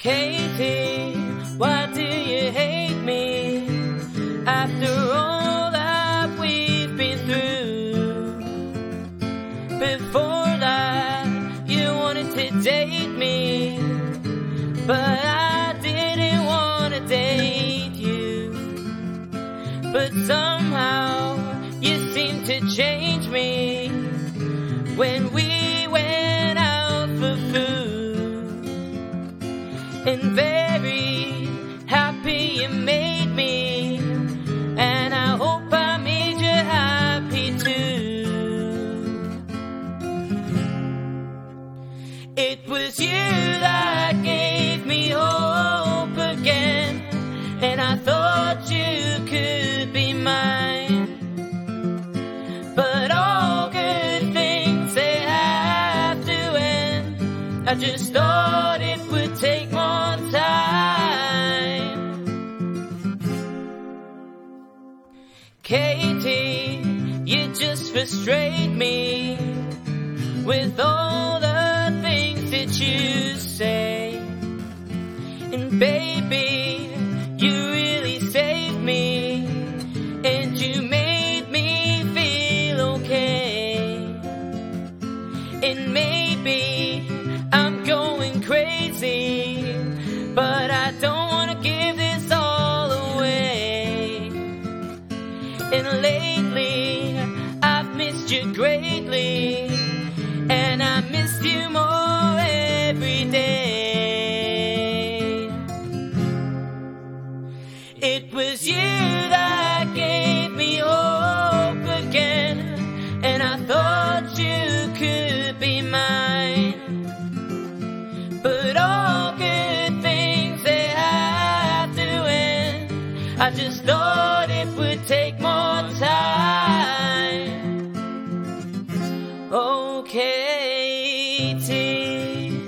Katie, why do you hate me after all that we've been through? Before that, you wanted to date me, but I didn't want to date you. But somehow you seem to change me when we went out for food. And very happy you made me, and I hope I made you happy too. It was you that gave me hope again, and I thought you could be mine. But all good things, they have to end. I just thought it would take more time. Katie, you just frustrate me with all the things that you say. And baby, you really saved me, and you made me feel okay. And maybe I'm going crazy, but I don't want to give this all away. And lately, I've missed you greatly, and I miss you more every day. It was you that gave me hope again, and I thought you could be mine. But all good things, they have to end. I just thought it would take more time. Oh, Katie.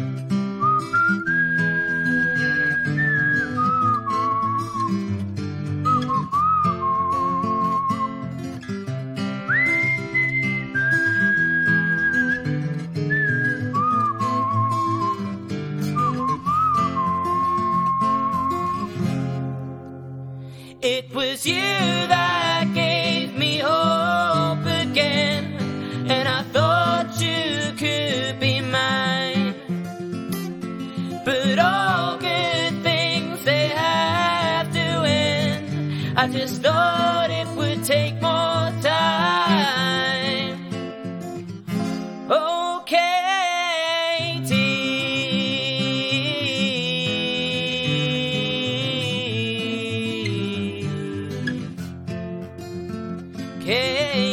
It was you that gave me hope again, and I thought you could be mine. But all good things, they have to end. I just thought it would take more time. Oh, Katie. Katie.